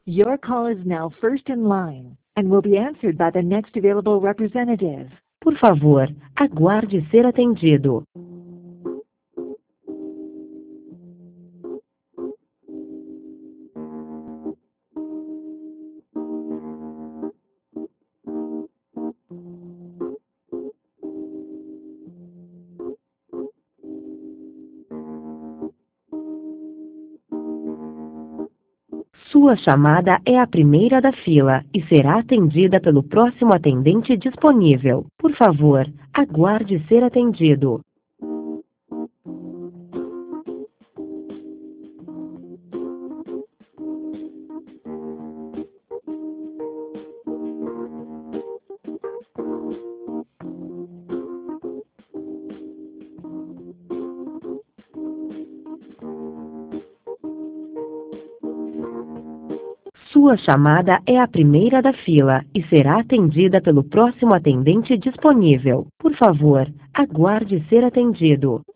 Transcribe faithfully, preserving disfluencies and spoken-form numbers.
Your call is now first in line and will be answered by the next available representative. Por favor, aguarde ser atendido. Sua chamada é a primeira da fila e será atendida pelo próximo atendente disponível. Por favor, aguarde ser atendido. Sua chamada é a primeira da fila e será atendida pelo próximo atendente disponível. Por favor, aguarde ser atendido.